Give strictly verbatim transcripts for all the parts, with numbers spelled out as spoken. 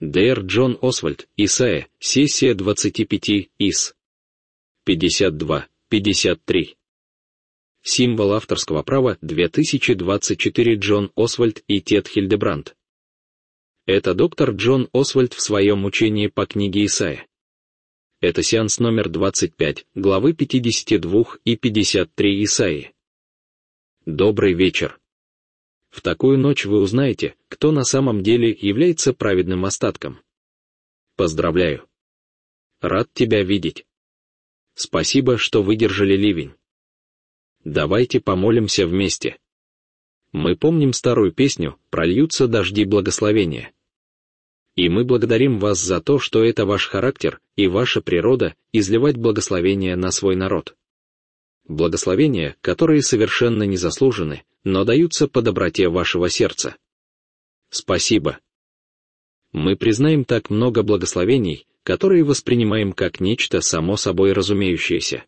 Д Р Джон Освальд, Исайя, сессия двадцать пять из пятьдесят два пятьдесят три. Символ авторского права две тысячи двадцать четыре. Джон Освальд и Тед Хильдебранд. Это доктор Джон Освальд в своем учении по книге Исайя. Это сеанс номер двадцать пять, главы пятьдесят два и пятьдесят три Исаии. Добрый вечер. В такую ночь вы узнаете, кто на самом деле является праведным остатком. Поздравляю. Рад тебя видеть. Спасибо, что выдержали ливень. Давайте помолимся вместе. Мы помним старую песню «Прольются дожди благословения». И мы благодарим вас за то, что это ваш характер и ваша природа изливать благословения на свой народ. Благословения, которые совершенно не заслужены, но даются по доброте вашего сердца. Спасибо. Мы признаем так много благословений, которые воспринимаем как нечто само собой разумеющееся.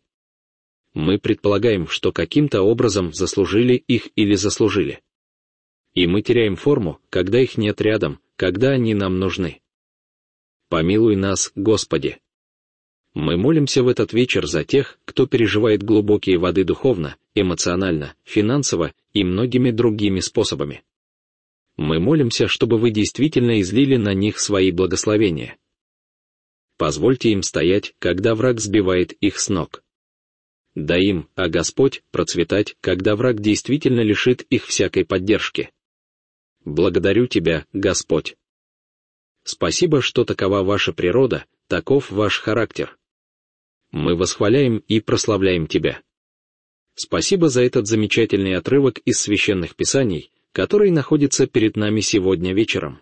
Мы предполагаем, что каким-то образом заслужили их или заслужили. И мы теряем форму, когда их нет рядом, когда они нам нужны. Помилуй нас, Господи. Мы молимся в этот вечер за тех, кто переживает глубокие воды духовно, эмоционально, финансово и многими другими способами. Мы молимся, чтобы вы действительно излили на них свои благословения. Позвольте им стоять, когда враг сбивает их с ног. Дай им, а Господь, процветать, когда враг действительно лишит их всякой поддержки. Благодарю Тебя, Господь. Спасибо, что такова ваша природа, таков ваш характер. Мы восхваляем и прославляем Тебя. Спасибо за этот замечательный отрывок из Священных Писаний, который находится перед нами сегодня вечером.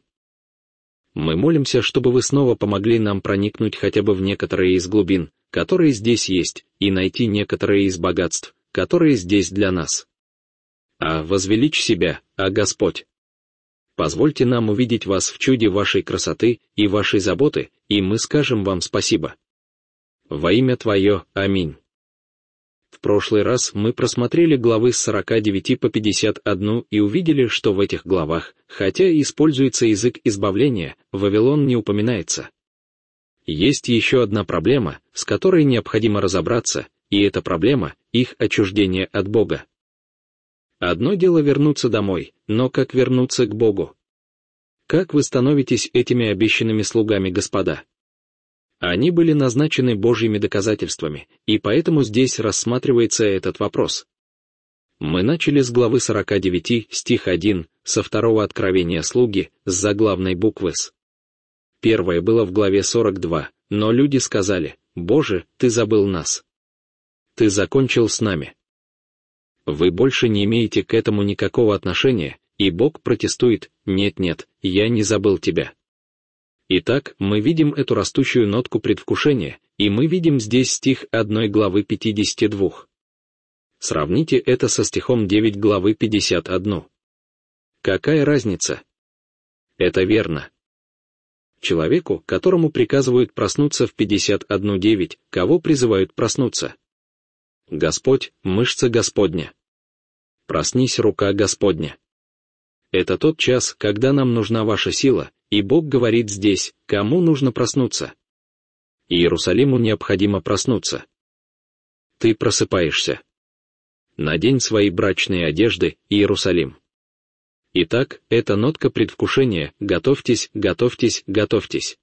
Мы молимся, чтобы вы снова помогли нам проникнуть хотя бы в некоторые из глубин, которые здесь есть, и найти некоторые из богатств, которые здесь для нас. А возвеличь себя, а Господь. Позвольте нам увидеть вас в чуде вашей красоты и вашей заботы, и мы скажем вам спасибо. Во имя Твое, аминь. В прошлый раз мы просмотрели главы с сорока девяти по пятьдесят одну и увидели, что в этих главах, хотя и используется язык избавления, Вавилон не упоминается. Есть еще одна проблема, с которой необходимо разобраться, и эта проблема — их отчуждение от Бога. Одно дело вернуться домой, но как вернуться к Богу? Как вы становитесь этими обещанными слугами Господа? Они были назначены Божьими доказательствами, и поэтому здесь рассматривается этот вопрос. Мы начали с главы сорока девяти, стих один, со второго откровения слуги, с заглавной буквы «С». Первое было в главе сорок два, но люди сказали: «Боже, Ты забыл нас. Ты закончил с нами. Вы больше не имеете к этому никакого отношения», и Бог протестует: «Нет-нет, я не забыл тебя». Итак, мы видим эту растущую нотку предвкушения, и мы видим здесь стих одной главы пятьдесят два. Сравните это со стихом девять главы пятьдесят одну. Какая разница? Это верно. Человеку, которому приказывают проснуться в пятьдесят одна девять, кого призывают проснуться? Господь, мышца Господня. Проснись, рука Господня. Это тот час, когда нам нужна ваша сила, и Бог говорит здесь, кому нужно проснуться. Иерусалиму необходимо проснуться. Ты просыпаешься. Надень свои брачные одежды, Иерусалим. Итак, это нотка предвкушения: готовьтесь, готовьтесь, готовьтесь.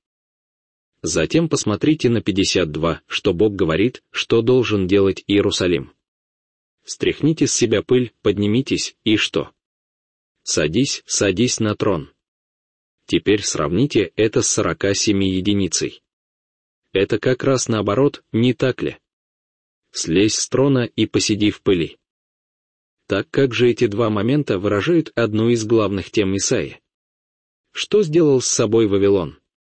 Затем посмотрите на пятьдесят два, что Бог говорит, что должен делать Иерусалим. Стряхните с себя пыль, поднимитесь, и что? Садись, садись на трон. Теперь сравните это с сорока семью единицей. Это как раз наоборот, не так ли? Слезь с трона и посиди в пыли. Так как же эти два момента выражают одну из главных тем Исаии? Что сделал с собой Вавилон?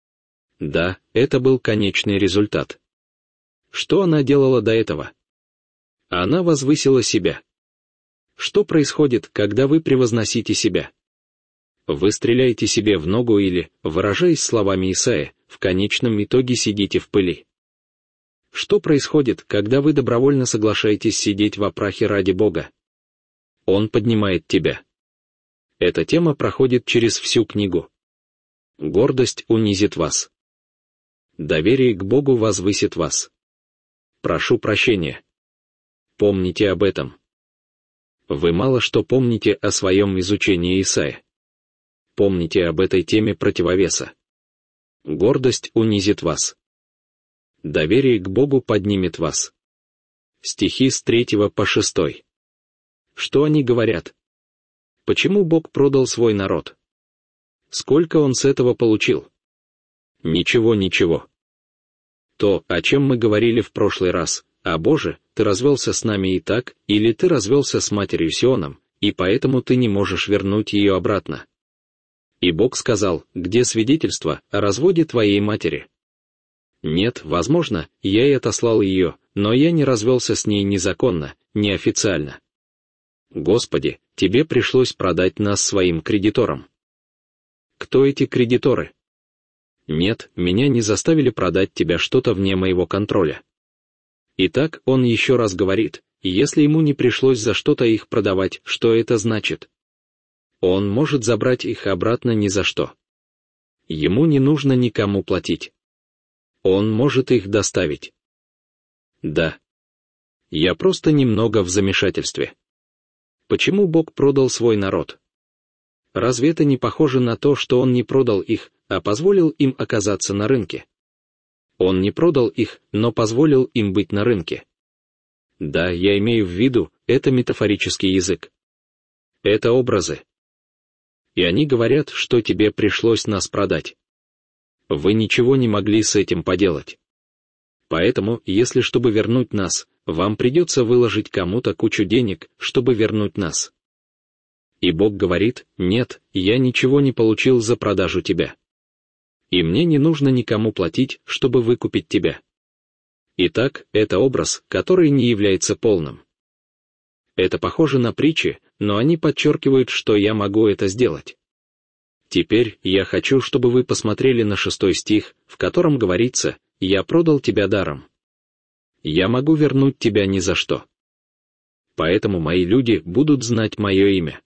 Да, это был конечный результат. Что она делала до этого? Она возвысила себя. Что происходит, когда вы превозносите себя? Вы стреляете себе в ногу или, выражаясь словами Исаии, в конечном итоге сидите в пыли. Что происходит, когда вы добровольно соглашаетесь сидеть во прахе ради Бога? Он поднимает тебя. Эта тема проходит через всю книгу. Гордость унизит вас. Доверие к Богу возвысит вас. Прошу прощения. Помните об этом. Вы мало что помните о своем изучении Исаия. Помните об этой теме противовеса. Гордость унизит вас. Доверие к Богу поднимет вас. Стихи с третьего по шестой. Что они говорят? Почему Бог продал свой народ? Сколько он с этого получил? Ничего, ничего. То, о чем мы говорили в прошлый раз: «А Боже, ты развелся с нами и так, или ты развелся с матерью Сионом, и поэтому ты не можешь вернуть ее обратно». И Бог сказал: «Где свидетельство о разводе твоей матери?» Нет, возможно, я и отослал ее, но я не развелся с ней незаконно, неофициально. Господи, тебе пришлось продать нас своим кредиторам. Кто эти кредиторы? Нет, меня не заставили продать тебя что-то вне моего контроля. Итак, он еще раз говорит, если ему не пришлось за что-то их продавать, что это значит? Он может забрать их обратно ни за что. Ему не нужно никому платить. Он может их доставить. Да. Я просто немного в замешательстве. Почему Бог продал свой народ? Разве это не похоже на то, что Он не продал их, а позволил им оказаться на рынке? Он не продал их, но позволил им быть на рынке. Да, я имею в виду, это метафорический язык. Это образы. И они говорят, что тебе пришлось нас продать. Вы ничего не могли с этим поделать. Поэтому, если чтобы вернуть нас, вам придется выложить кому-то кучу денег, чтобы вернуть нас. И Бог говорит: нет, я ничего не получил за продажу тебя. И мне не нужно никому платить, чтобы выкупить тебя. Итак, это образ, который не является полным. Это похоже на притчи, но они подчеркивают, что я могу это сделать. Теперь я хочу, чтобы вы посмотрели на шестой стих, в котором говорится: «Я продал тебя даром». Я могу вернуть тебя ни за что. Поэтому мои люди будут знать мое имя.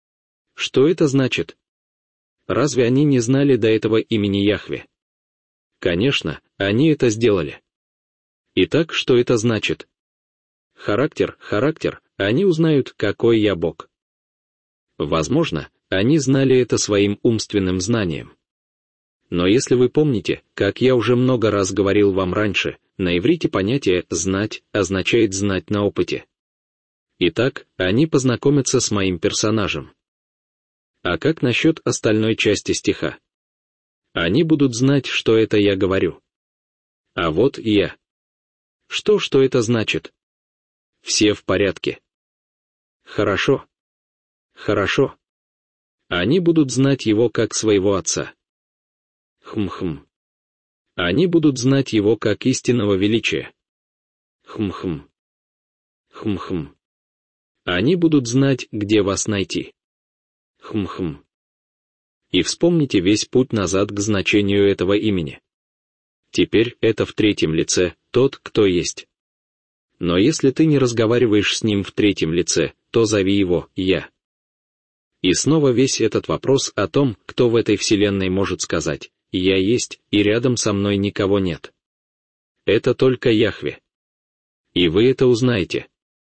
Что это значит? Разве они не знали до этого имени Яхве? Конечно, они это сделали. Итак, что это значит? Характер, характер, они узнают, какой я Бог. Возможно, они знали это своим умственным знанием. Но если вы помните, как я уже много раз говорил вам раньше, на иврите понятие «знать» означает знать на опыте. Итак, они познакомятся с моим персонажем. А как насчет остальной части стиха? Они будут знать, что это я говорю. А вот и я. Что, что это значит? Все в порядке. Хорошо. Хорошо. Они будут знать его как своего отца. Хм-хм. Они будут знать его как истинного величия. Хм-хм. Хм-хм. Они будут знать, где вас найти. Хм-хм. И вспомните весь путь назад к значению этого имени. Теперь это в третьем лице, тот, кто есть. Но если ты не разговариваешь с ним в третьем лице, то зови его «Я». И снова весь этот вопрос о том, кто в этой вселенной может сказать «Я есть, и рядом со мной никого нет». Это только Яхве. И вы это узнаете.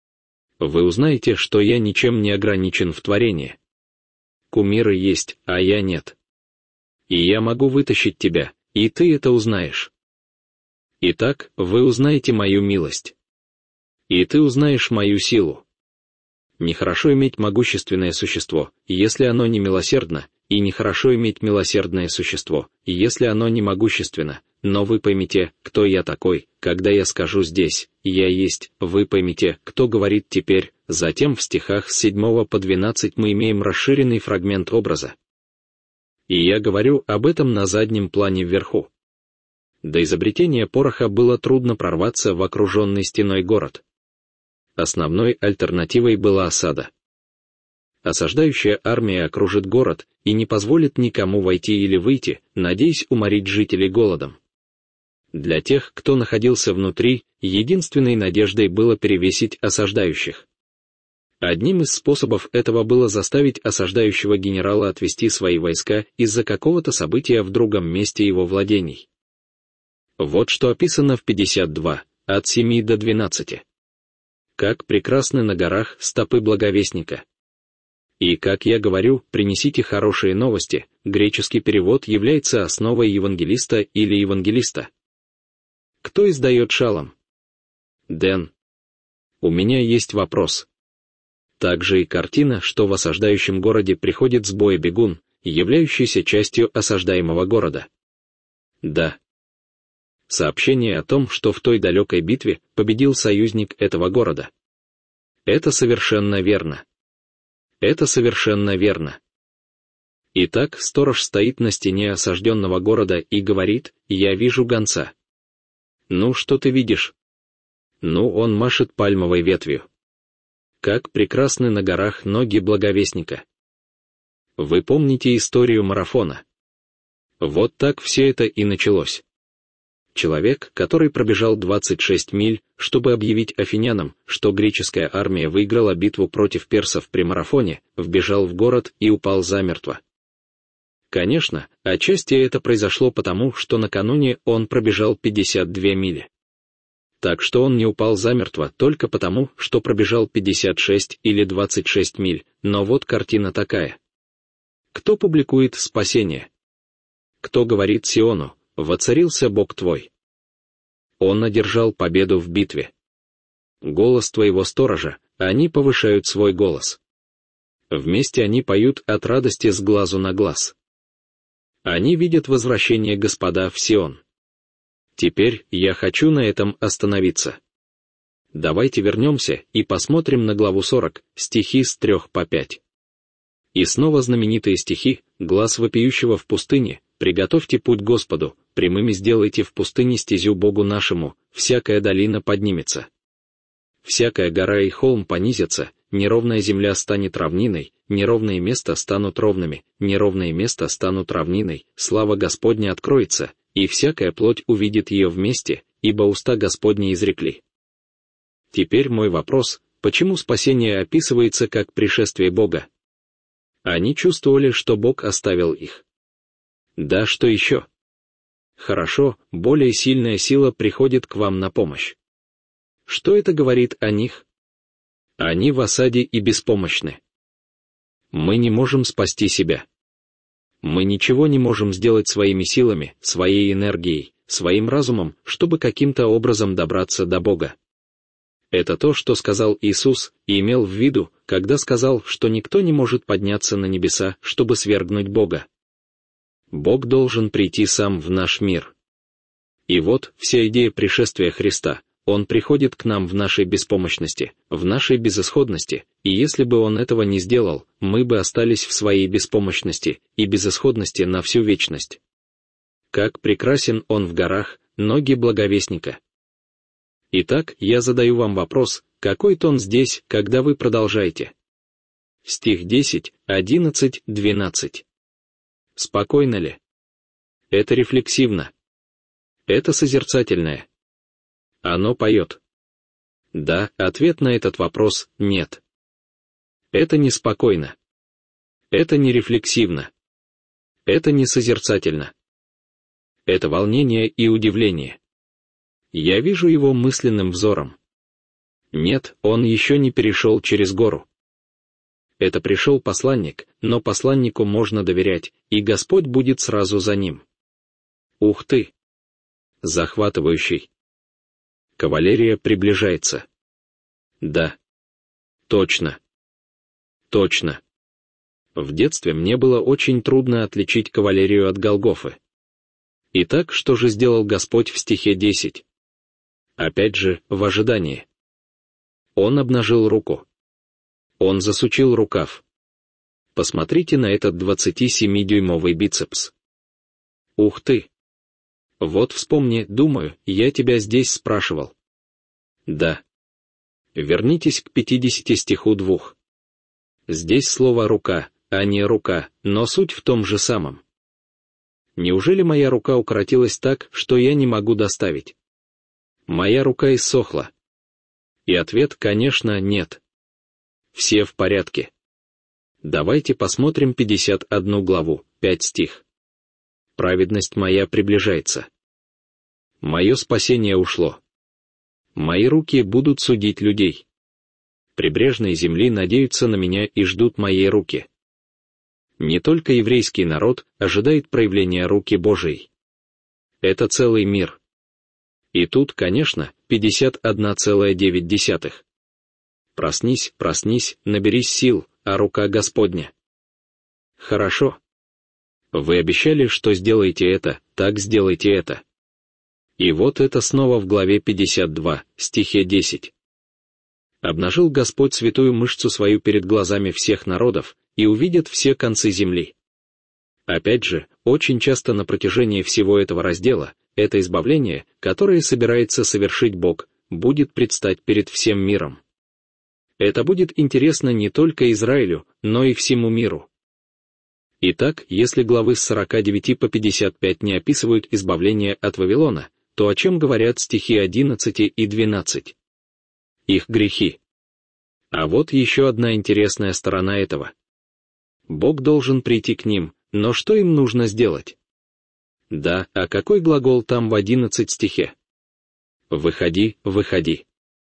Вы узнаете, что я ничем не ограничен в творении. Кумиры есть, а я нет. И я могу вытащить тебя, и ты это узнаешь. Итак, вы узнаете мою милость. И ты узнаешь мою силу. Нехорошо иметь могущественное существо, если оно не милосердно, и нехорошо иметь милосердное существо, если оно не могущественно, но вы поймете, кто я такой, когда я скажу здесь «Я есть», вы поймете, кто говорит теперь. Затем в стихах с седьмого по двенадцать мы имеем расширенный фрагмент образа. И я говорю об этом на заднем плане вверху. До изобретения пороха было трудно прорваться в окруженный стеной город. Основной альтернативой была осада. Осаждающая армия окружит город и не позволит никому войти или выйти, надеясь уморить жителей голодом. Для тех, кто находился внутри, единственной надеждой было перевесить осаждающих. Одним из способов этого было заставить осаждающего генерала отвести свои войска из-за какого-то события в другом месте его владений. Вот что описано в пятьдесят два, от семи до двенадцати. Как прекрасны на горах стопы благовестника. И, как я говорю, принесите хорошие новости, греческий перевод является основой евангелиста или евангелиста. Кто издает шалом? Дэн. У меня есть вопрос. Также и картина, что в осаждающем городе приходит с боя бегун, являющийся частью осаждаемого города. Да. Сообщение о том, что в той далекой битве победил союзник этого города. Это совершенно верно. Это совершенно верно. Итак, сторож стоит на стене осажденного города и говорит: «Я вижу гонца». Ну, что ты видишь? Ну, он машет пальмовой ветвью. Как прекрасны на горах ноги благовестника. Вы помните историю марафона? Вот так все это и началось. Человек, который пробежал двадцать шесть миль, чтобы объявить афинянам, что греческая армия выиграла битву против персов при марафоне, вбежал в город и упал замертво. Конечно, отчасти это произошло потому, что накануне он пробежал пятьдесят две мили. Так что он не упал замертво только потому, что пробежал пятьдесят шесть или двадцать шесть миль, но вот картина такая. Кто публикует спасение? Кто говорит Сиону: «Воцарился Бог твой»? Он одержал победу в битве. Голос твоего сторожа, они повышают свой голос. Вместе они поют от радости с глазу на глаз. Они видят возвращение Господа в Сион. Теперь я хочу на этом остановиться. Давайте вернемся и посмотрим на главу сорок, стихи с трех по пять. И снова знаменитые стихи: «Глас вопиющего в пустыне, приготовьте путь Господу, прямыми сделайте в пустыне стезю Богу нашему, всякая долина поднимется. Всякая гора и холм понизятся, неровная земля станет равниной, неровные места станут ровными, неровные места станут равниной, слава Господня откроется, и всякая плоть увидит ее вместе, ибо уста Господни изрекли». Теперь мой вопрос: почему спасение описывается как пришествие Бога? Они чувствовали, что Бог оставил их. Да, что еще? Хорошо, более сильная сила приходит к вам на помощь. Что это говорит о них? Они в осаде и беспомощны. Мы не можем спасти себя. Мы ничего не можем сделать своими силами, своей энергией, своим разумом, чтобы каким-то образом добраться до Бога. Это то, что сказал Иисус, и имел в виду, когда сказал, что никто не может подняться на небеса, чтобы свергнуть Бога. Бог должен прийти сам в наш мир. И вот вся идея пришествия Христа. Он приходит к нам в нашей беспомощности, в нашей безысходности, и если бы Он этого не сделал, мы бы остались в своей беспомощности и безысходности на всю вечность. Как прекрасен Он в горах, ноги благовестника. Итак, я задаю вам вопрос: какой тон здесь, когда вы продолжаете? Стих десять, одиннадцать, двенадцать. Спокойно ли? Это рефлексивно. Это созерцательное. Оно поет. Да, ответ на этот вопрос — нет. Это не спокойно. Это не рефлексивно. Это не созерцательно. Это волнение и удивление. Я вижу его мысленным взором. Нет, он еще не перешел через гору. Это пришел посланник, но посланнику можно доверять, и Господь будет сразу за ним. Ух ты! Захватывающий. Кавалерия приближается. Да. Точно. Точно. В детстве мне было очень трудно отличить кавалерию от Голгофы. Итак, что же сделал Господь в стихе десять? Опять же, в ожидании. Он обнажил руку. Он засучил рукав. Посмотрите на этот двадцатисемидюймовый бицепс. Ух ты! Вот вспомни, думаю, я тебя здесь спрашивал. Да. Вернитесь к пятидесяти стиху двух. Здесь слово «рука», а не «рука», но суть в том же самом. Неужели моя рука укоротилась так, что я не могу доставить? Моя рука иссохла. И ответ, конечно, нет. все в порядке. Давайте посмотрим пятьдесят одну главу, пять стих. Праведность моя приближается. Мое спасение ушло. Мои руки будут судить людей. Прибрежные земли надеются на меня и ждут моей руки. Не только еврейский народ ожидает проявления руки Божией. Это целый мир. И тут, конечно, пятьдесят одна целая девять десятых. Проснись, проснись, наберись сил, а рука Господня. Хорошо. Вы обещали, что сделаете это, так сделайте это. И вот это снова в главе пятьдесят два, стихе десять. «Обнажил Господь святую мышцу свою перед глазами всех народов, и увидят все концы земли». Опять же, очень часто на протяжении всего этого раздела, это избавление, которое собирается совершить Бог, будет предстать перед всем миром. Это будет интересно не только Израилю, но и всему миру. Итак, если главы с сорока девяти по пятьдесят пять не описывают избавление от Вавилона, то о чем говорят стихи одиннадцать и двенадцать? Их грехи. А вот еще одна интересная сторона этого. Бог должен прийти к ним, но что им нужно сделать? Да, а какой глагол там в одиннадцатом стихе? «Выходи, выходи».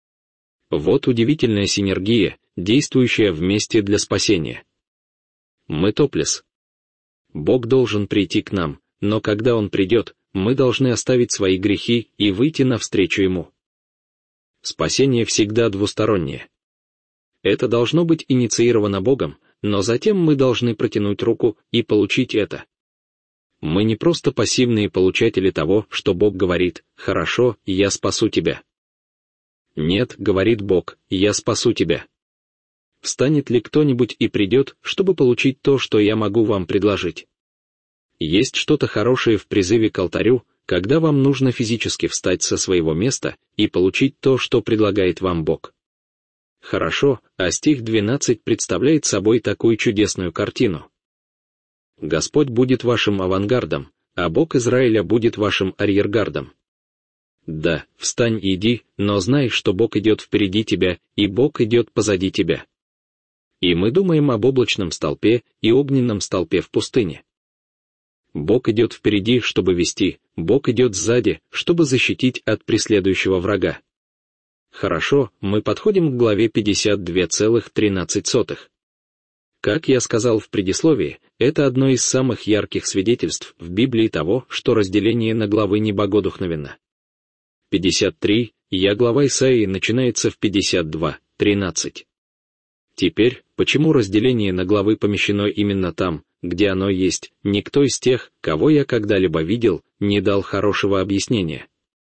Вот удивительная синергия, действующая вместе для спасения. Мы топлес. Бог должен прийти к нам, но когда Он придет, мы должны оставить свои грехи и выйти навстречу Ему. Спасение всегда двустороннее. Это должно быть инициировано Богом, но затем мы должны протянуть руку и получить это. Мы не просто пассивные получатели того, что Бог говорит: «Хорошо, я спасу тебя». Нет, говорит Бог, я спасу тебя. Встанет ли кто-нибудь и придет, чтобы получить то, что я могу вам предложить? Есть что-то хорошее в призыве к алтарю, когда вам нужно физически встать со своего места и получить то, что предлагает вам Бог. Хорошо, а стих двенадцать представляет собой такую чудесную картину. Господь будет вашим авангардом, а Бог Израиля будет вашим арьергардом. Да, встань и иди, но знай, что Бог идет впереди тебя, и Бог идет позади тебя. И мы думаем об облачном столпе и огненном столпе в пустыне. Бог идет впереди, чтобы вести, Бог идет сзади, чтобы защитить от преследующего врага. Хорошо, мы подходим к главе пятьдесят два целых тринадцать сотых. Как я сказал в предисловии, это одно из самых ярких свидетельств в Библии того, что разделение на главы не богодухновенно. пятьдесят три, я глава Исаии начинается в пятьдесят два тринадцать. Теперь, почему разделение на главы помещено именно там, где оно есть, никто из тех, кого я когда-либо видел, не дал хорошего объяснения.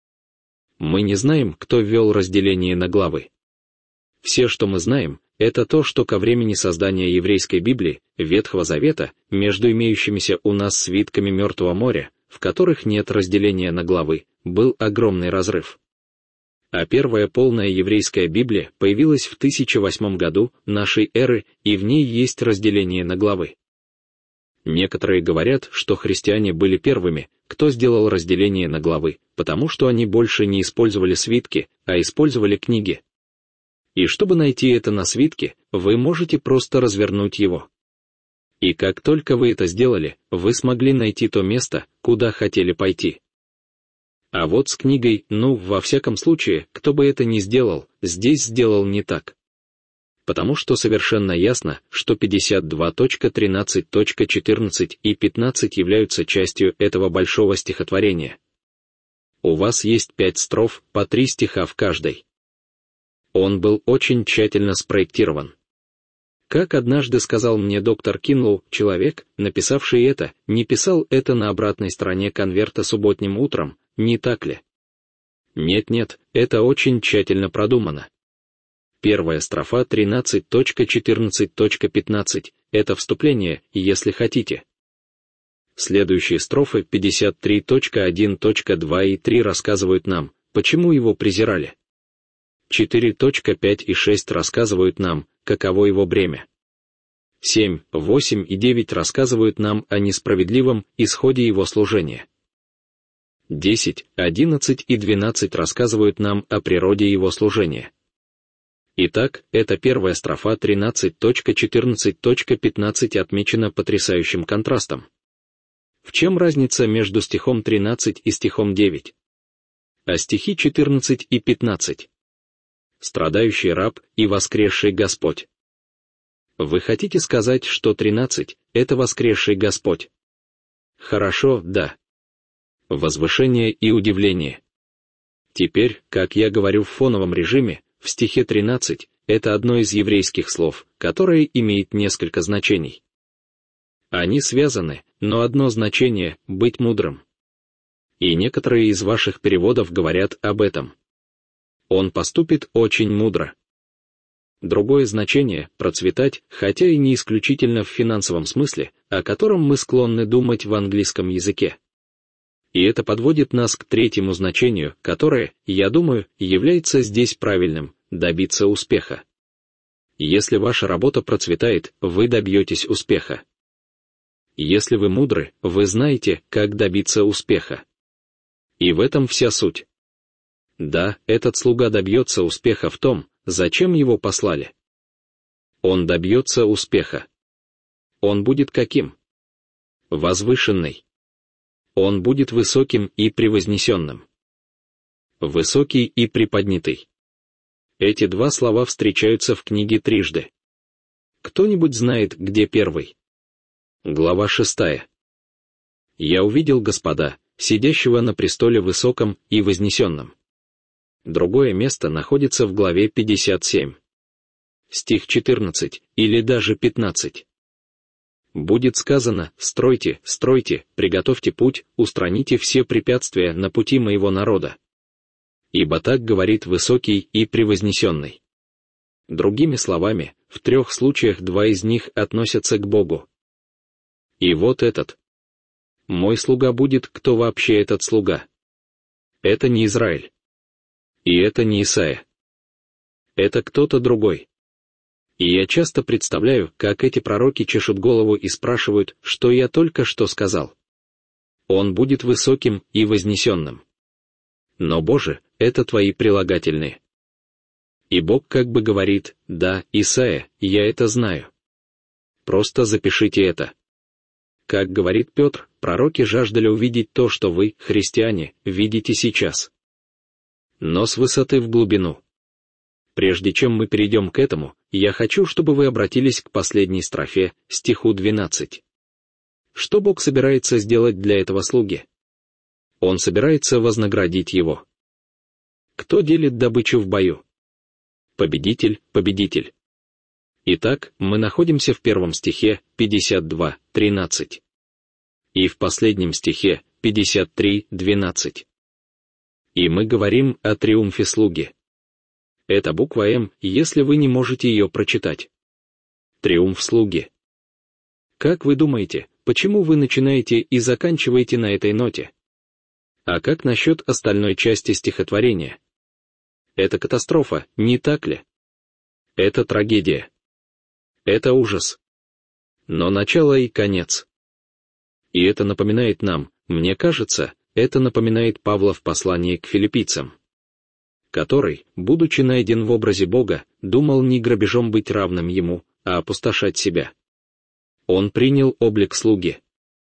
Мы не знаем, кто ввел разделение на главы. Все, что мы знаем, это то, что ко времени создания еврейской Библии, Ветхого Завета, между имеющимися у нас свитками Мертвого моря, в которых нет разделения на главы, был огромный разрыв. А первая полная еврейская Библия появилась в тысяча восьмом году нашей эры, и в ней есть разделение на главы. Некоторые говорят, что христиане были первыми, кто сделал разделение на главы, потому что они больше не использовали свитки, а использовали книги. И чтобы найти это на свитке, вы можете просто развернуть его. И как только вы это сделали, вы смогли найти то место, куда хотели пойти. А вот с книгой, ну, во всяком случае, кто бы это ни сделал, здесь сделал не так. Потому что совершенно ясно, что пятьдесят два тринадцать четырнадцать и пятнадцать являются частью этого большого стихотворения. У вас есть пять строф, по три стиха в каждой. Он был очень тщательно спроектирован. Как однажды сказал мне доктор Кинлоу, человек, написавший это, не писал это на обратной стороне конверта субботним утром, не так ли? Нет-нет, это очень тщательно продумано. Первая строфа тринадцать четырнадцать пятнадцать — это вступление, если хотите. Следующие строфы пятьдесят три один два и три рассказывают нам, почему его презирали. четыре пять и шесть рассказывают нам, каково его бремя. семь, восемь и девять рассказывают нам о несправедливом исходе его служения. десять, одиннадцать и двенадцать рассказывают нам о природе его служения. Итак, эта первая строфа тринадцать четырнадцать пятнадцать отмечена потрясающим контрастом. В чем разница между стихом тринадцать и стихом девять? А стихи четырнадцать и пятнадцать? Страдающий раб и воскресший Господь. Вы хотите сказать, что тринадцать — это воскресший Господь? Хорошо, да. Возвышение и удивление. Теперь, как я говорю в фоновом режиме, в стихе тринадцать — это одно из еврейских слов, которое имеет несколько значений. Они связаны, но одно значение — быть мудрым. И некоторые из ваших переводов говорят об этом. Он поступит очень мудро. Другое значение — процветать, хотя и не исключительно в финансовом смысле, о котором мы склонны думать в английском языке. И это подводит нас к третьему значению, которое, я думаю, является здесь правильным — добиться успеха. Если ваша работа процветает, вы добьетесь успеха. Если вы мудры, вы знаете, как добиться успеха. И в этом вся суть. Да, этот слуга добьется успеха в том, зачем его послали. Он добьется успеха. Он будет каким? Возвышенный. Он будет высоким и превознесенным. Высокий и приподнятый. Эти два слова встречаются в книге трижды. Кто-нибудь знает, где первый? Глава шестая. «Я увидел Господа, сидящего на престоле высоком и вознесенном». Другое место находится в главе пятьдесят семь. Стих четырнадцать, или даже пятнадцать. «Будет сказано: стройте, стройте, приготовьте путь, устраните все препятствия на пути моего народа. Ибо так говорит высокий и превознесенный». Другими словами, в трех случаях два из них относятся к Богу. И вот этот. Мой слуга будет, кто вообще этот слуга? Это не Израиль. И это не Исаия. Это кто-то другой. И я часто представляю, как эти пророки чешут голову и спрашивают, что я только что сказал. Он будет высоким и вознесенным. Но, Боже, это твои прилагательные. И Бог как бы говорит: да, Исаия, я это знаю. Просто запишите это. Как говорит Петр, пророки жаждали увидеть то, что вы, христиане, видите сейчас. Но с высоты в глубину. Прежде чем мы перейдем к этому, я хочу, чтобы вы обратились к последней строфе, стиху двенадцать. Что Бог собирается сделать для этого слуги? Он собирается вознаградить его. Кто делит добычу в бою? Победитель, победитель. Итак, мы находимся в первом стихе, пятьдесят два, тринадцать. И в последнем стихе, пятьдесят три, двенадцать. И мы говорим о триумфе слуги. Это буква М, если вы не можете ее прочитать. Триумф слуги. Как вы думаете, почему вы начинаете и заканчиваете на этой ноте? А как насчет остальной части стихотворения? Это катастрофа, не так ли? Это трагедия. Это ужас. Но начало и конец. И это напоминает нам, мне кажется, это напоминает Павла в послании к филиппийцам, который, будучи найден в образе Бога, думал не грабежом быть равным ему, а опустошать себя. Он принял облик слуги.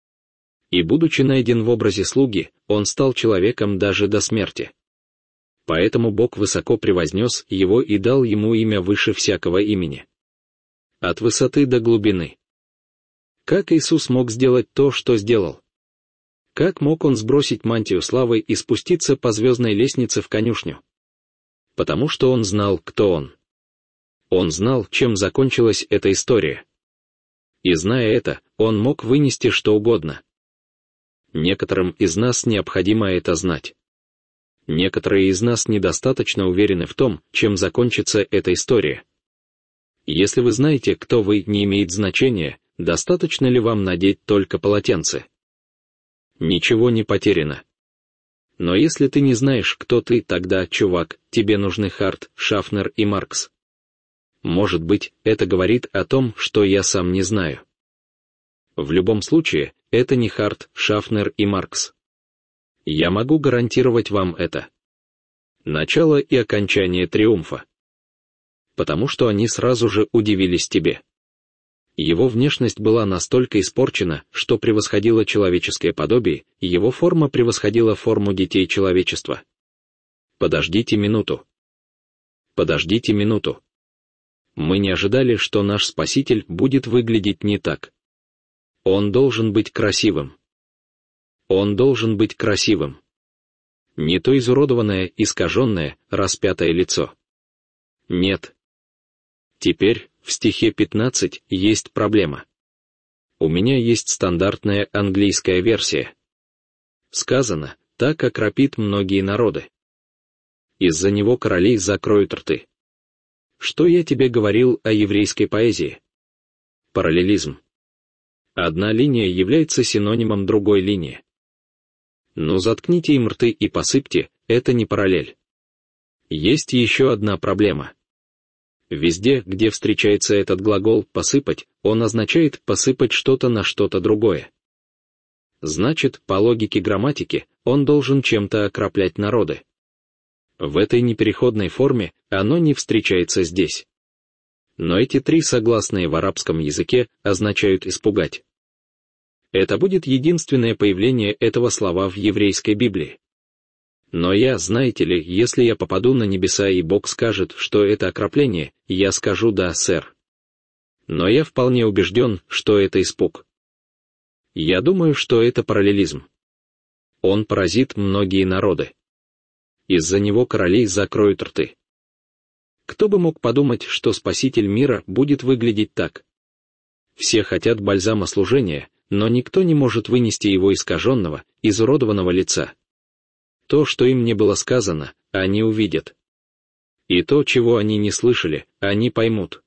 И будучи найден в образе слуги, он стал человеком даже до смерти. Поэтому Бог высоко превознес его и дал ему имя выше всякого имени. От высоты до глубины. Как Иисус мог сделать то, что сделал? Как мог он сбросить мантию славы и спуститься по звездной лестнице в конюшню? Потому что он знал, кто он. Он знал, чем закончилась эта история. И зная это, он мог вынести что угодно. Некоторым из нас необходимо это знать. Некоторые из нас недостаточно уверены в том, чем закончится эта история. Если вы знаете, кто вы, не имеет значения, достаточно ли вам надеть только полотенце. Ничего не потеряно. Но если ты не знаешь, кто ты, тогда, чувак, тебе нужны Харт, Шафнер и Маркс. Может быть, это говорит о том, что я сам не знаю. В любом случае, это не Харт, Шафнер и Маркс. Я могу гарантировать вам это. Начало и окончание триумфа. потому что они сразу же удивились тебе. Его внешность была настолько испорчена, что превосходила человеческое подобие, и его форма превосходила форму детей человечества. Подождите минуту. Подождите минуту. Мы не ожидали, что наш Спаситель будет выглядеть не так. Он должен быть красивым. Он должен быть красивым. Не то изуродованное, искаженное, распятое лицо. Нет. Теперь, в стихе пятнадцать, есть проблема. У меня есть стандартная английская версия. Сказано, так окропит многие народы. Из-за него короли закроют рты. Что я тебе говорил о еврейской поэзии? Параллелизм. Одна линия является синонимом другой линии. Ну заткните им рты и посыпьте, это не параллель. Есть еще одна проблема. Везде, где встречается этот глагол «посыпать», он означает посыпать что-то на что-то другое. Значит, по логике грамматики, он должен чем-то окроплять народы. В этой непереходной форме оно не встречается здесь. Но эти три согласные в арабском языке означают «испугать». Это будет единственное появление этого слова в еврейской Библии. Но я, знаете ли, если я попаду на небеса и Бог скажет, что это окропление, я скажу «да, сэр». Но я вполне убежден, что это испуг. Я думаю, что это параллелизм. Он поразит многие народы. Из-за него короли закроют рты. Кто бы мог подумать, что Спаситель мира будет выглядеть так? Все хотят бальзамослужения, но никто не может вынести его искаженного, изуродованного лица. То, что им не было сказано, они увидят. И то, чего они не слышали, они поймут.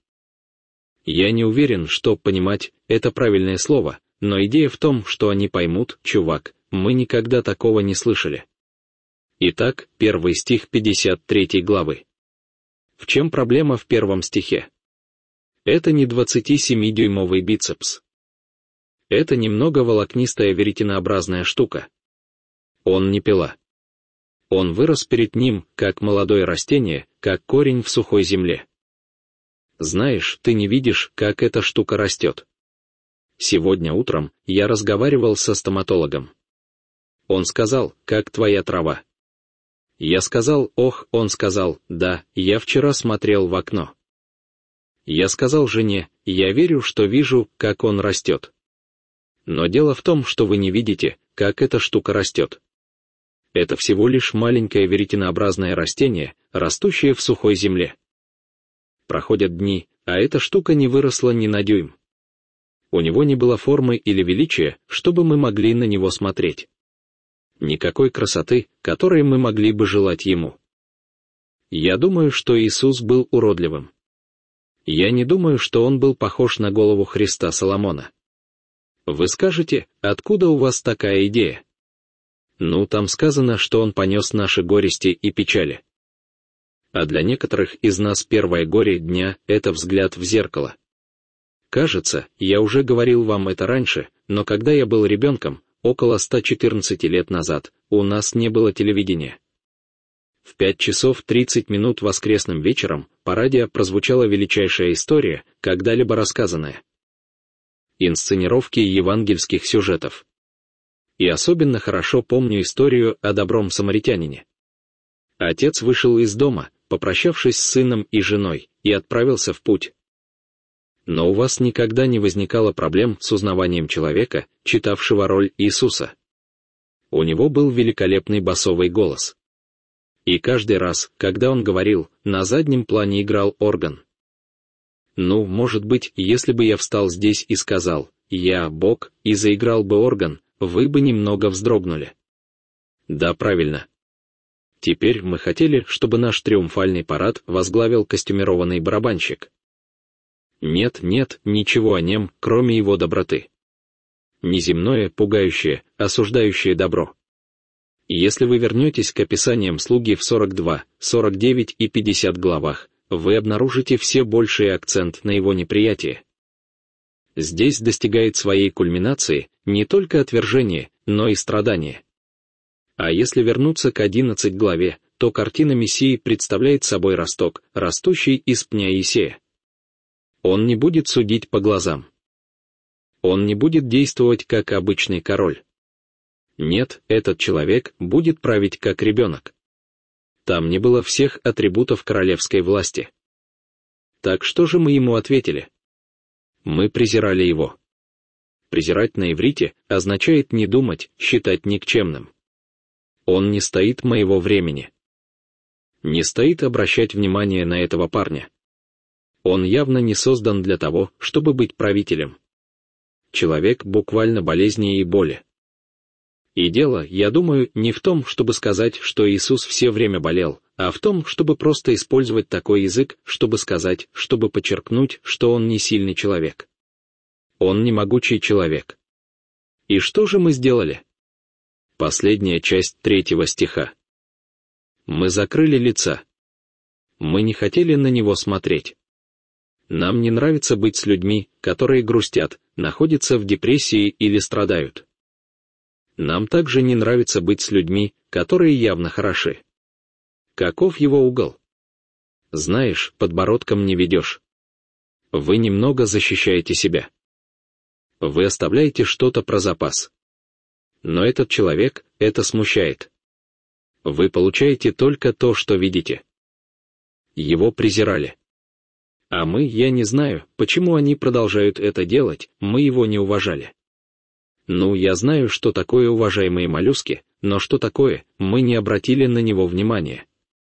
Я не уверен, что «понимать» — это правильное слово, но идея в том, что они поймут, чувак, мы никогда такого не слышали. Итак, первый стих пятьдесят третьей главы. В чем проблема в первом стихе? Это не двадцатисемидюймовый бицепс. Это немного волокнистая веретенообразная штука. Он не пила. Он вырос перед ним, как молодое растение, как корень в сухой земле. Знаешь, ты не видишь, как эта штука растет. Сегодня утром я разговаривал со стоматологом. Он сказал, как твоя трава. Я сказал, ох, он сказал, да, я вчера смотрел в окно. Я сказал жене, я верю, что вижу, как он растет. Но дело в том, что вы не видите, как эта штука растет. Это всего лишь маленькое веретенообразное растение, растущее в сухой земле. Проходят дни, а эта штука не выросла ни на дюйм. У него не было формы или величия, чтобы мы могли на него смотреть. Никакой красоты, которой мы могли бы желать ему. Я думаю, что Иисус был уродливым. Я не думаю, что он был похож на голову Христа Соломона. Вы скажете, откуда у вас такая идея? Ну, там сказано, что он понес наши горести и печали. А для некоторых из нас первое горе дня — это взгляд в зеркало. Кажется, я уже говорил вам это раньше, но когда я был ребенком, около ста четырнадцати лет назад, у нас не было телевидения. В пять часов тридцать минут воскресным вечером по радио прозвучала величайшая история, когда-либо рассказанная. Инсценировки евангельских сюжетов. И особенно хорошо помню историю о добром самаритянине. Отец вышел из дома, попрощавшись с сыном и женой, и отправился в путь. Но у вас никогда не возникало проблем с узнаванием человека, читавшего роль Иисуса. У него был великолепный басовый голос. И каждый раз, когда он говорил, на заднем плане играл орган. Ну, может быть, если бы я встал здесь и сказал «Я Бог» и заиграл бы орган, вы бы немного вздрогнули. Да, правильно. Теперь мы хотели, чтобы наш триумфальный парад возглавил костюмированный барабанщик. Нет, нет, ничего о нем, кроме его доброты. Неземное, пугающее, осуждающее добро. Если вы вернетесь к описаниям слуги в сорок два, сорок девять и пятьдесят главах, вы обнаружите все больший акцент на его неприятие. Здесь достигает своей кульминации не только отвержение, но и страдание. А если вернуться к одиннадцатой главе, то картина Мессии представляет собой росток, растущий из пня Иисея. Он не будет судить по глазам. Он не будет действовать как обычный король. Нет, этот человек будет править как ребенок. Там не было всех атрибутов королевской власти. Так что же мы ему ответили? Мы презирали его. Презирать на иврите означает не думать, считать никчемным. Он не стоит моего времени. Не стоит обращать внимание на этого парня. Он явно не создан для того, чтобы быть правителем. Человек буквально болезни и боли. И дело, я думаю, не в том, чтобы сказать, что Иисус все время болел, а в том, чтобы просто использовать такой язык, чтобы сказать, чтобы подчеркнуть, что он не сильный человек. Он не могучий человек. И что же мы сделали? Последняя часть третьего стиха. Мы закрыли лица. Мы не хотели на него смотреть. Нам не нравится быть с людьми, которые грустят, находятся в депрессии или страдают. Нам также не нравится быть с людьми, которые явно хороши. Каков его угол? Знаешь, подбородком не ведешь. Вы немного защищаете себя. Вы оставляете что-то про запас. Но этот человек, это смущает. Вы получаете только то, что видите. Его презирали. А мы, я не знаю, почему они продолжают это делать, мы его не уважали. Ну, я знаю, что такое уважаемые моллюски, но что такое, мы не обратили на него внимания.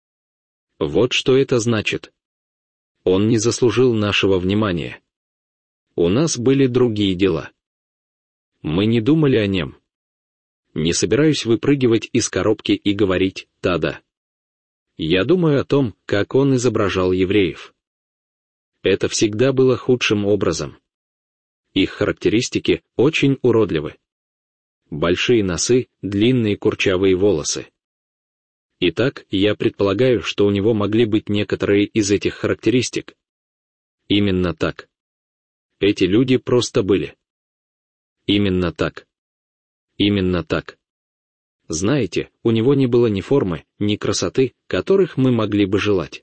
Вот что это значит. Он не заслужил нашего внимания. У нас были другие дела. Мы не думали о нем. Не собираюсь выпрыгивать из коробки и говорить «да-да». Я думаю о том, как он изображал евреев. Это всегда было худшим образом. Их характеристики очень уродливы. Большие носы, длинные курчавые волосы. Итак, я предполагаю, что у него могли быть некоторые из этих характеристик. Именно так. Эти люди просто были. Именно так. Именно так. Знаете, у него не было ни формы, ни красоты, которых мы могли бы желать.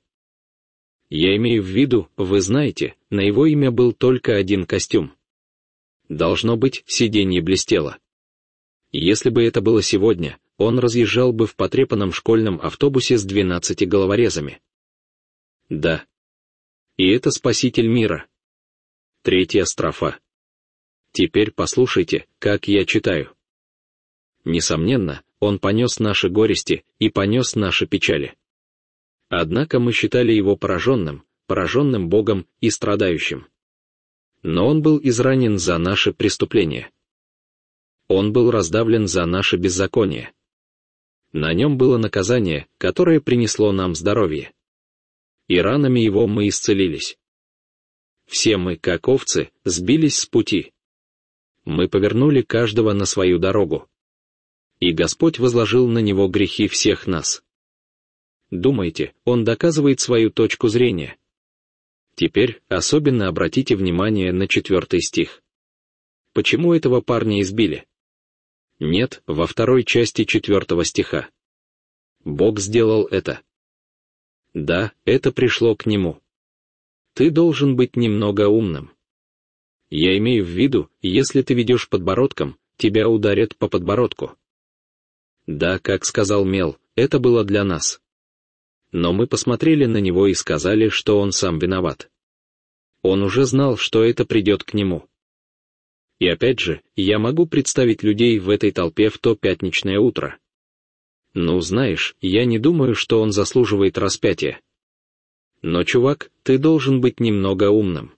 Я имею в виду, вы знаете, на его имя был только один костюм. Должно быть, сиденье блестело. Если бы это было сегодня, он разъезжал бы в потрепанном школьном автобусе с двенадцати головорезами. Да. И это спаситель мира. Третья строфа. Теперь послушайте, как я читаю. Несомненно, он понес наши горести и понес наши печали. Однако мы считали его пораженным, пораженным Богом и страдающим. Но он был изранен за наши преступления. Он был раздавлен за наше беззаконие. На нем было наказание, которое принесло нам здоровье. И ранами его мы исцелились. Все мы, как овцы, сбились с пути. Мы повернули каждого на свою дорогу. И Господь возложил на него грехи всех нас. Думайте, он доказывает свою точку зрения. Теперь особенно обратите внимание на четвертый стих. Почему этого парня избили? Нет, во второй части четвертого стиха. Бог сделал это. Да, это пришло к нему. Ты должен быть немного умным. Я имею в виду, если ты ведешь подбородком, тебя ударят по подбородку. Да, как сказал Мел, это было для нас. Но мы посмотрели на него и сказали, что он сам виноват. Он уже знал, что это придет к нему. И опять же, я могу представить людей в этой толпе в то пятничное утро. Ну, знаешь, я не думаю, что он заслуживает распятия. Но, чувак, ты должен быть немного умным.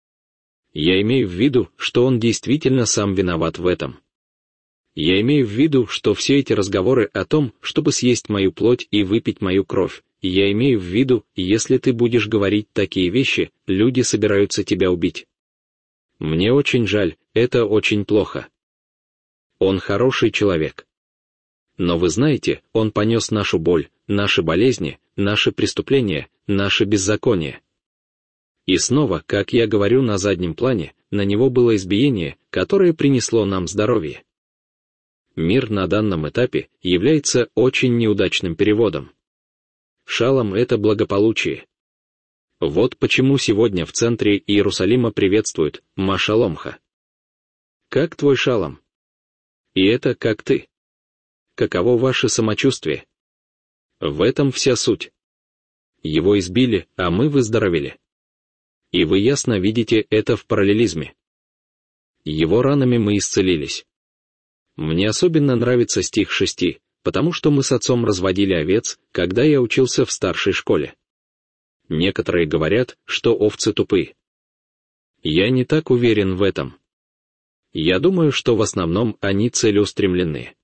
Я имею в виду, что он действительно сам виноват в этом. Я имею в виду, что все эти разговоры о том, чтобы съесть мою плоть и выпить мою кровь, я имею в виду, если ты будешь говорить такие вещи, люди собираются тебя убить. Мне очень жаль, это очень плохо. Он хороший человек. Но вы знаете, он понес нашу боль, наши болезни, наши преступления, наши беззакония. И снова, как я говорю на заднем плане, на него было избиение, которое принесло нам здоровье. Мир на данном этапе является очень неудачным переводом. Шалом — это благополучие. Вот почему сегодня в центре Иерусалима приветствуют «Ма шаломха». Как твой шалом? И это как ты. Каково ваше самочувствие? В этом вся суть. Его избили, а мы выздоровели. И вы ясно видите это в параллелизме. Его ранами мы исцелились. Мне особенно нравится стих шести, потому что мы с отцом разводили овец, когда я учился в старшей школе. Некоторые говорят, что овцы тупые. Я не так уверен в этом. Я думаю, что в основном они целеустремленные.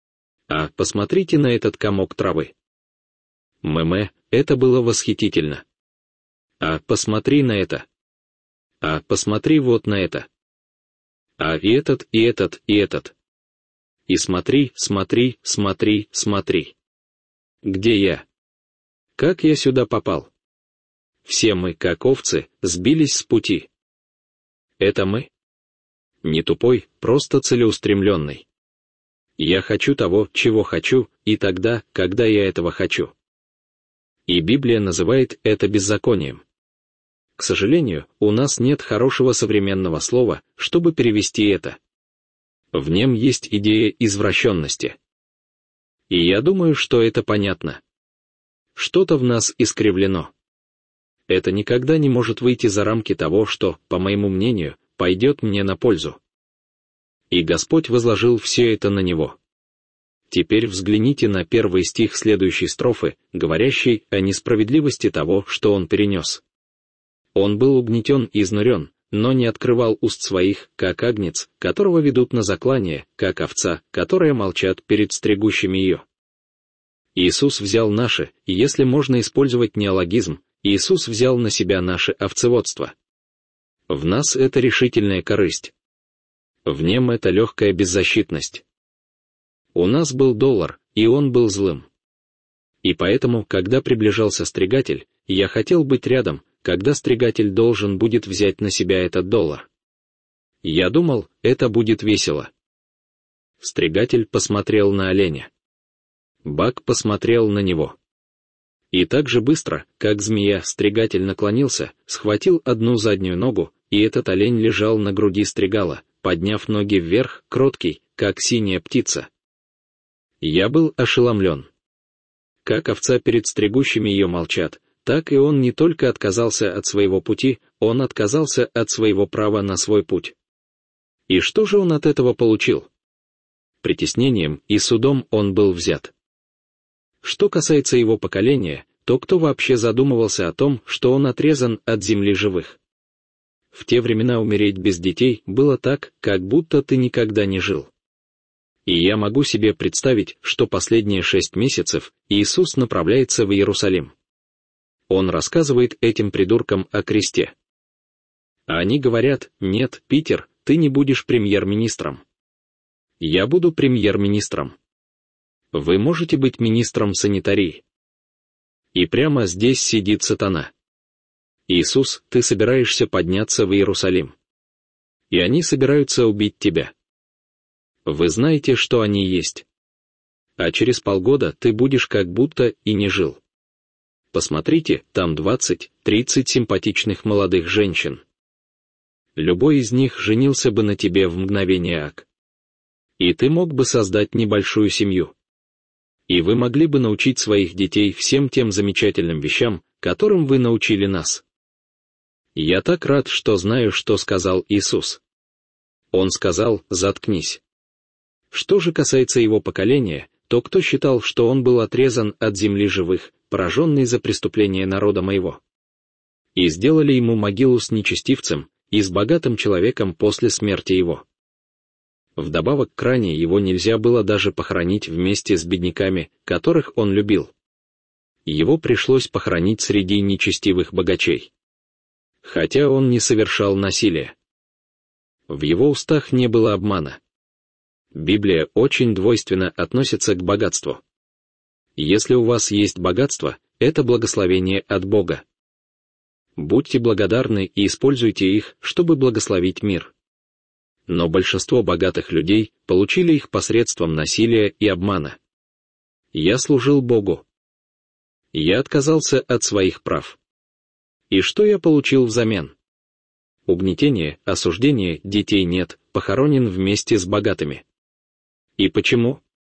А посмотрите на этот комок травы. Мэмэ, это было восхитительно. А посмотри на это. А посмотри вот на это. А и этот, и этот, и этот. И смотри, смотри, смотри, смотри. Где я? Как я сюда попал? Все мы, как овцы, сбились с пути. Это мы? Не тупой, просто целеустремленный. Я хочу того, чего хочу, и тогда, когда я этого хочу. И Библия называет это беззаконием. К сожалению, у нас нет хорошего современного слова, чтобы перевести это. В нем есть идея извращенности. И я думаю, что это понятно. Что-то в нас искривлено. Это никогда не может выйти за рамки того, что, по моему мнению, пойдет мне на пользу. И Господь возложил все это на него. Теперь взгляните на первый стих следующей строфы, говорящий о несправедливости того, что он перенес. Он был угнетен и изнурен, но не открывал уст своих, как агнец, которого ведут на заклание, как овца, которая молчат перед стригущими ее. Иисус взял наше, и если можно использовать неологизм, Иисус взял на себя наше овцеводство. В нас это решительная корысть. В нем это легкая беззащитность. У нас был доллар, и он был злым. И поэтому, когда приближался стригатель, я хотел быть рядом, когда стригатель должен будет взять на себя этот доллар. Я думал, это будет весело. Стригатель посмотрел на оленя. Бак посмотрел на него. И так же быстро, как змея, стригатель наклонился, схватил одну заднюю ногу, и этот олень лежал на груди стригала, подняв ноги вверх, кроткий, как синяя птица. Я был ошеломлен. Как овца перед стригущими ее молчат, так и он не только отказался от своего пути, он отказался от своего права на свой путь. И что же он от этого получил? Притеснением и судом он был взят. Что касается его поколения, то кто вообще задумывался о том, что он отрезан от земли живых? В те времена умереть без детей было так, как будто ты никогда не жил. И я могу себе представить, что последние шесть месяцев Иисус направляется в Иерусалим. Он рассказывает этим придуркам о кресте. А они говорят: «Нет, Питер, ты не будешь премьер-министром. Я буду премьер-министром. Вы можете быть министром санитарии». И прямо здесь сидит сатана. «Иисус, ты собираешься подняться в Иерусалим. И они собираются убить тебя. Вы знаете, что они есть. А через полгода ты будешь как будто и не жил. Посмотрите, там двадцать-тридцать симпатичных молодых женщин. Любой из них женился бы на тебе в мгновение ока. И ты мог бы создать небольшую семью. И вы могли бы научить своих детей всем тем замечательным вещам, которым вы научили нас. Я так рад, что знаю, что сказал Иисус. Он сказал: «Заткнись». Что же касается его поколения, то кто считал, что он был отрезан от земли живых, пораженный за преступление народа моего? И сделали ему могилу с нечестивцем и с богатым человеком после смерти его. Вдобавок к ране его нельзя было даже похоронить вместе с бедняками, которых он любил. Его пришлось похоронить среди нечестивых богачей. Хотя он не совершал насилия. В его устах не было обмана. Библия очень двойственно относится к богатству. Если у вас есть богатство, это благословение от Бога. Будьте благодарны и используйте их, чтобы благословить мир. Но большинство богатых людей получили их посредством насилия и обмана. Я служил Богу. Я отказался от своих прав. И что я получил взамен? Угнетение, осуждение, детей нет, похоронен вместе с богатыми. И почему?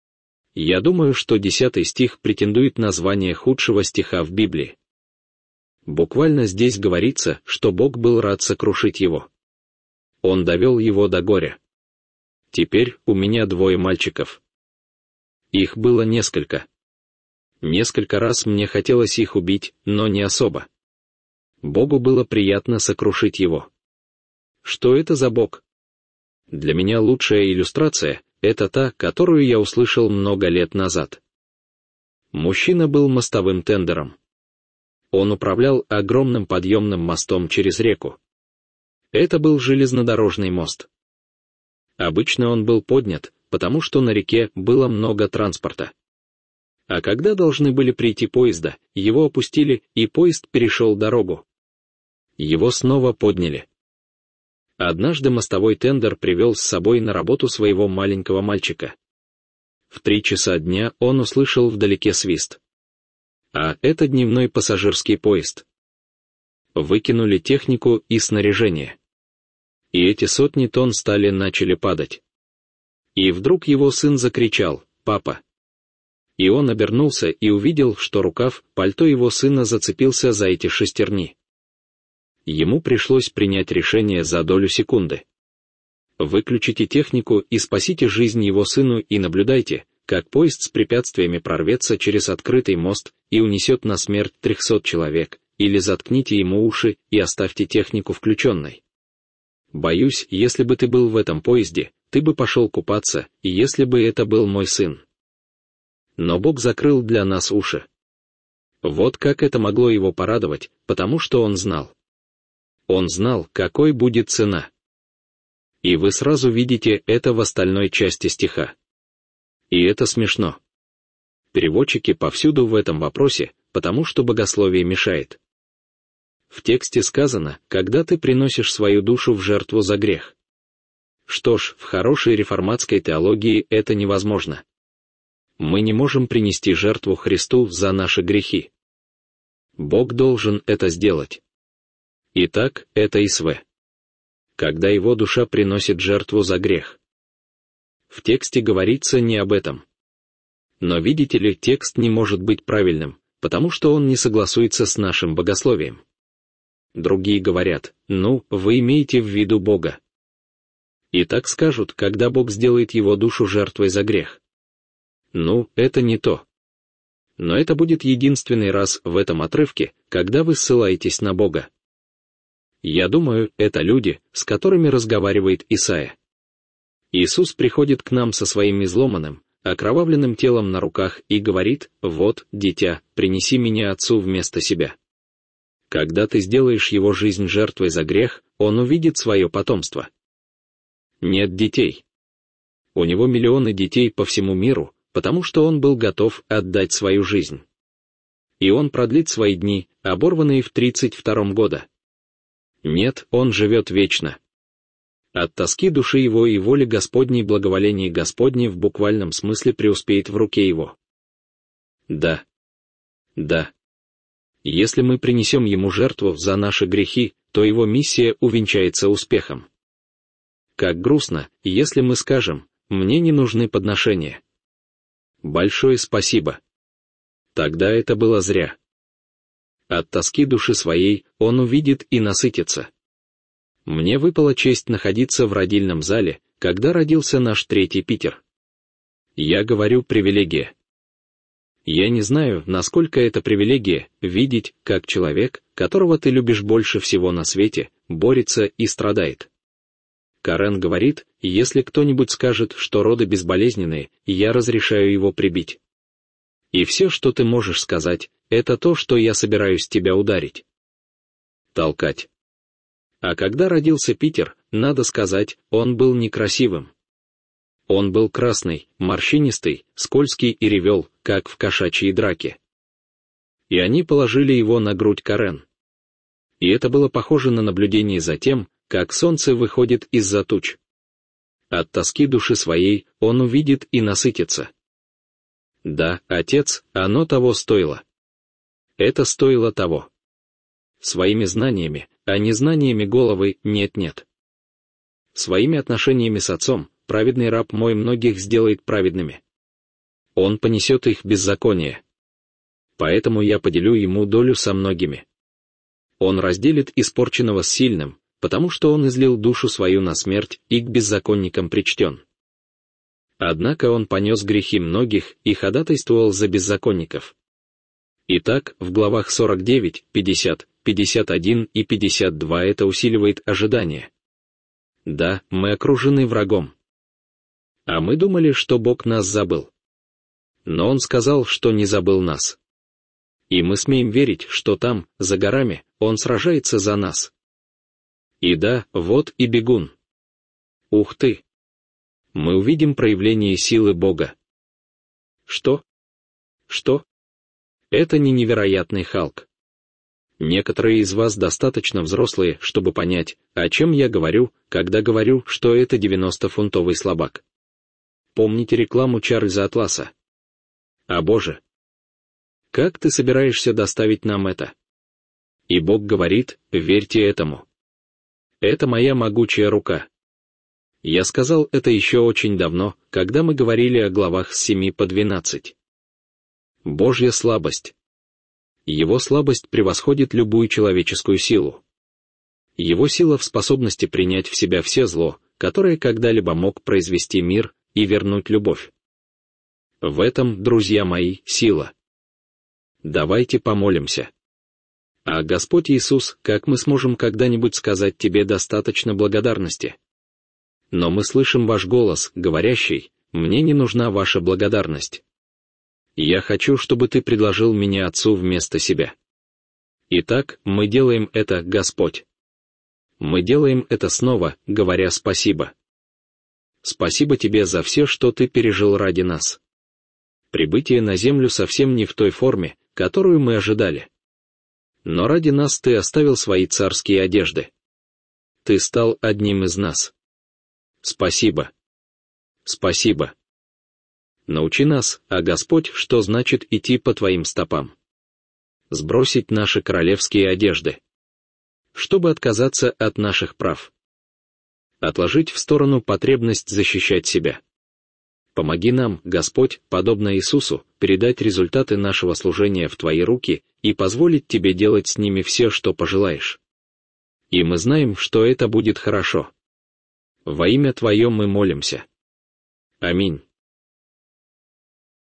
Я думаю, что десятый стих претендует на звание худшего стиха в Библии. Буквально здесь говорится, что Бог был рад сокрушить его. Он довел его до горя. Теперь у меня двое мальчиков. Их было несколько. Несколько раз мне хотелось их убить, но не особо. Богу было приятно сокрушить его. Что это за Бог? Для меня лучшая иллюстрация — это та, которую я услышал много лет назад. Мужчина был мостовым тендером. Он управлял огромным подъемным мостом через реку. Это был железнодорожный мост. Обычно он был поднят, потому что на реке было много транспорта. А когда должны были прийти поезда, его опустили, и поезд перешел дорогу. Его снова подняли. Однажды мостовой тендер привел с собой на работу своего маленького мальчика. В три часа дня он услышал вдалеке свист. А это дневной пассажирский поезд. Выкинули технику и снаряжение. И эти сотни тонн стали начали падать. И вдруг его сын закричал: «Папа!» И он обернулся и увидел, что рукав пальто его сына зацепился за эти шестерни. Ему пришлось принять решение за долю секунды. Выключите технику и спасите жизнь его сыну и наблюдайте, как поезд с препятствиями прорвется через открытый мост и унесет на смерть трехсот человек, или заткните ему уши и оставьте технику включенной. Боюсь, если бы ты был в этом поезде, ты бы пошел купаться, и если бы это был мой сын. Но Бог закрыл для нас уши. Вот как это могло его порадовать, потому что он знал. Он знал, какой будет цена. И вы сразу видите это в остальной части стиха. И это смешно. Переводчики повсюду в этом вопросе, потому что богословие мешает. В тексте сказано, когда ты приносишь свою душу в жертву за грех. Что ж, в хорошей реформатской теологии это невозможно. Мы не можем принести жертву Христу за наши грехи. Бог должен это сделать. Итак, это ИСВ. Когда его душа приносит жертву за грех. В тексте говорится не об этом. Но видите ли, текст не может быть правильным, потому что он не согласуется с нашим богословием. Другие говорят: ну, вы имеете в виду Бога. И так скажут, когда Бог сделает его душу жертвой за грех. Ну, это не то. Но это будет единственный раз в этом отрывке, когда вы ссылаетесь на Бога. Я думаю, это люди, с которыми разговаривает Исаия. Иисус приходит к нам со своим изломанным, окровавленным телом на руках и говорит: «Вот, дитя, принеси меня Отцу вместо себя». Когда ты сделаешь его жизнь жертвой за грех, он увидит свое потомство. Нет детей. У него миллионы детей по всему миру, потому что он был готов отдать свою жизнь. И он продлит свои дни, оборванные в тридцать втором году. Нет, он живет вечно. От тоски души его и воли Господней благоволение Господне в буквальном смысле преуспеет в руке его. Да. Да. Если мы принесем ему жертву за наши грехи, то его миссия увенчается успехом. Как грустно, если мы скажем: «Мне не нужны подношения». Большое спасибо. Тогда это было зря. От тоски души своей он увидит и насытится. Мне выпала честь находиться в родильном зале, когда родился наш третий Питер. Я говорю привилегия. Я не знаю, насколько это привилегия — видеть, как человек, которого ты любишь больше всего на свете, борется и страдает. Карен говорит: если кто-нибудь скажет, что роды безболезненные, я разрешаю его прибить. И все, что ты можешь сказать, это то, что я собираюсь тебя ударить. Толкать. А когда родился Питер, надо сказать, он был некрасивым. Он был красный, морщинистый, скользкий и ревел, как в кошачьей драке. И они положили его на грудь Карен. И это было похоже на наблюдение за тем, как солнце выходит из-за туч. От тоски души своей он увидит и насытится. Да, отец, оно того стоило. Это стоило того. Своими знаниями, а не знаниями головы, нет-нет. Своими отношениями с Отцом праведный раб мой многих сделает праведными. Он понесет их беззаконие. Поэтому я поделю ему долю со многими. Он разделит испорченного с сильным, потому что он излил душу свою на смерть и к беззаконникам причтен. Однако он понес грехи многих и ходатайствовал за беззаконников. Итак, в главах сорок девять, пятьдесят, пятьдесят один и пятьдесят два это усиливает ожидание. Да, мы окружены врагом. А мы думали, что Бог нас забыл. Но Он сказал, что не забыл нас. И мы смеем верить, что там, за горами, Он сражается за нас. И да, вот и бегун. Ух ты! Мы увидим проявление силы Бога. Что? Что? Это не невероятный Халк. Некоторые из вас достаточно взрослые, чтобы понять, о чем я говорю, когда говорю, что это девяностофунтовый слабак. Помните рекламу Чарльза Атласа? А Боже! Как ты собираешься доставить нам это? И Бог говорит, верьте этому. Это моя могучая рука. Я сказал это еще очень давно, когда мы говорили о главах с семи по двенадцать. Божья слабость. Его слабость превосходит любую человеческую силу. Его сила в способности принять в себя все зло, которое когда-либо мог произвести мир и вернуть любовь. В этом, друзья мои, сила. Давайте помолимся. А Господь Иисус, как мы сможем когда-нибудь сказать Тебе достаточно благодарности? Но мы слышим ваш голос, говорящий, «Мне не нужна ваша благодарность. Я хочу, чтобы ты предложил меня Отцу вместо себя». Итак, мы делаем это, Господь. Мы делаем это снова, говоря спасибо. Спасибо Тебе за все, что Ты пережил ради нас. Прибытие на землю совсем не в той форме, которую мы ожидали. Но ради нас Ты оставил свои царские одежды. Ты стал одним из нас. Спасибо. Спасибо. Научи нас, а Господь, что значит идти по Твоим стопам. Сбросить наши королевские одежды. Чтобы отказаться от наших прав. Отложить в сторону потребность защищать себя. Помоги нам, Господь, подобно Иисусу, передать результаты нашего служения в Твои руки и позволить Тебе делать с ними все, что пожелаешь. И мы знаем, что это будет хорошо. Во имя Твое мы молимся. Аминь.